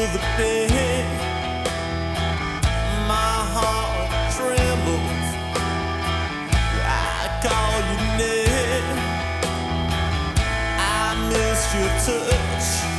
the day my heart trembles. I call your name. I miss your touch.